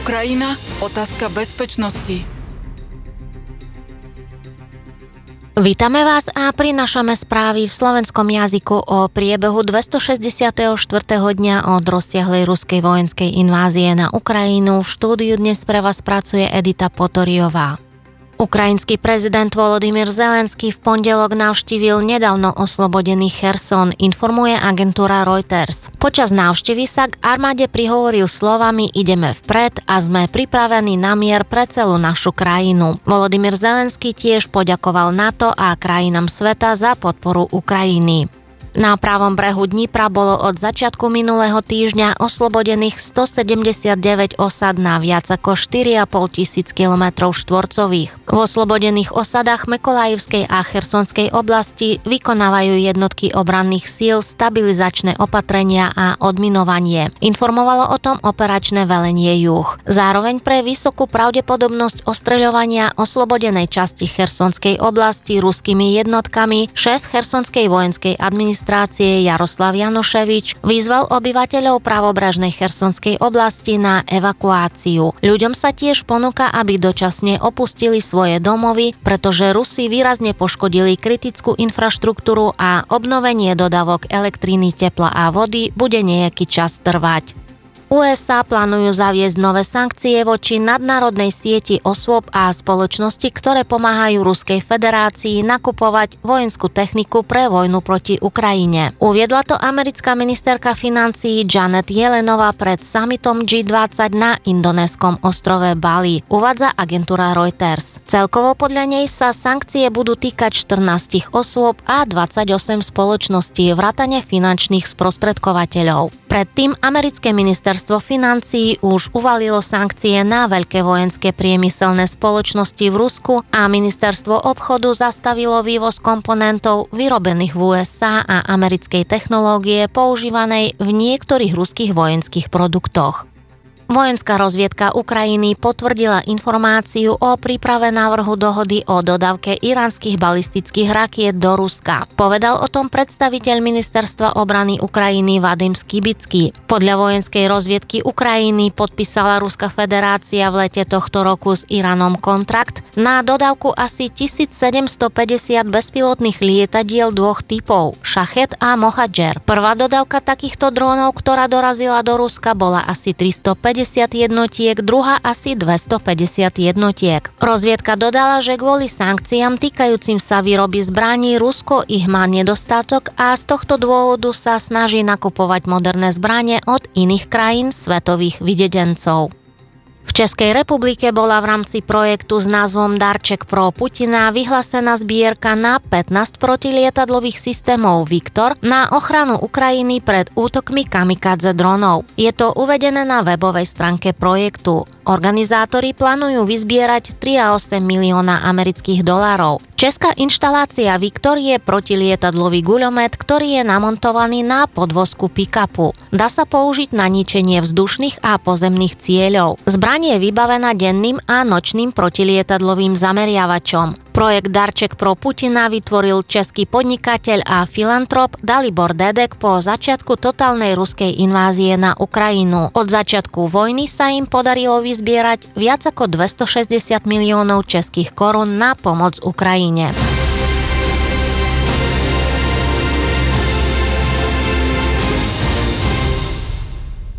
Ukrajina, otázka bezpečnosti. Vítame vás a prinášame správy v slovenskom jazyku o priebehu 264. dňa od rozsiahlej ruskej vojenskej invázie na Ukrajinu. V štúdiu dnes pre vás pracuje Edita Potoriová. Ukrajinský prezident Volodymyr Zelenský v pondelok navštívil nedávno oslobodený Cherson, informuje agentúra Reuters. Počas návštevy sa k armáde prihovoril slovami "Ideme vpred a sme pripravení na mier pre celú našu krajinu". Volodymyr Zelenský tiež poďakoval NATO a krajinám sveta za podporu Ukrajiny. Na pravom brehu Dnipra bolo od začiatku minulého týždňa oslobodených 179 osad na viac ako 4,5 tisíc kilometrov štvorcových. V oslobodených osadách Mykolajivskej a Chersonskej oblasti vykonávajú jednotky obranných síl stabilizačné opatrenia a odminovanie. Informovalo o tom operačné velenie Juh. Zároveň pre vysokú pravdepodobnosť ostreľovania oslobodenej časti Chersonskej oblasti ruskými jednotkami šéf Chersonskej vojenskej administrácie Jaroslav Januševič vyzval obyvateľov pravobrežnej Chersonskej oblasti na evakuáciu. Ľuďom sa tiež ponúka, aby dočasne opustili svoje domovy, pretože Rusi výrazne poškodili kritickú infraštruktúru a obnovenie dodávok elektriny, tepla a vody bude nejaký čas trvať. USA plánujú zaviesť nové sankcie voči nadnárodnej sieti osôb a spoločnosti, ktoré pomáhajú Ruskej federácii nakupovať vojenskú techniku pre vojnu proti Ukrajine. Uviedla to americká ministerka financií Janet Yellenová pred summitom G20 na indonéskom ostrove Bali, uvádza agentúra Reuters. Celkovo podľa nej sa sankcie budú týkať 14 osôb a 28 spoločností vrátane finančných sprostredkovateľov. Predtým americké ministerstvo financií už uvalilo sankcie na veľké vojenské priemyselné spoločnosti v Rusku a ministerstvo obchodu zastavilo vývoz komponentov vyrobených v USA a americkej technológie používanej v niektorých ruských vojenských produktoch. Vojenská rozviedka Ukrajiny potvrdila informáciu o príprave návrhu dohody o dodávke iránskych balistických rakiet do Ruska. Povedal o tom predstaviteľ ministerstva obrany Ukrajiny Vadim Skibický. Podľa vojenskej rozviedky Ukrajiny podpísala Ruská federácia v lete tohto roku s Iránom kontrakt na dodávku asi 1750 bezpilotných lietadiel dvoch typov, Šachet a Mohadžer. Prvá dodávka takýchto drónov, ktorá dorazila do Ruska, bola asi 350 jednotiek, druhá asi 250 jednotiek. Rozviedka dodala, že kvôli sankciám týkajúcim sa výroby zbraní Rusko ich má nedostatok a z tohto dôvodu sa snaží nakupovať moderné zbrane od iných krajín svetových videdencov. V Českej republike bola v rámci projektu s názvom Darček pro Putina vyhlásená zbierka na 15 protilietadlových systémov Viktor na ochranu Ukrajiny pred útokmi kamikadze dronov. Je to uvedené na webovej stránke projektu. Organizátori plánujú vyzbierať 3,8 milióna amerických dolárov. Česká inštalácia Viktor je protilietadlový guľomet, ktorý je namontovaný na podvozku pick-upu. Dá sa použiť na ničenie vzdušných a pozemných cieľov. Zbraň je vybavená denným a nočným protilietadlovým zameriavačom. Projekt Darček pro Putina vytvoril český podnikateľ a filantrop Dalibor Dedek po začiatku totálnej ruskej invázie na Ukrajinu. Od začiatku vojny sa im podarilo vyzbierať viac ako 260 miliónov českých korún na pomoc Ukrajine.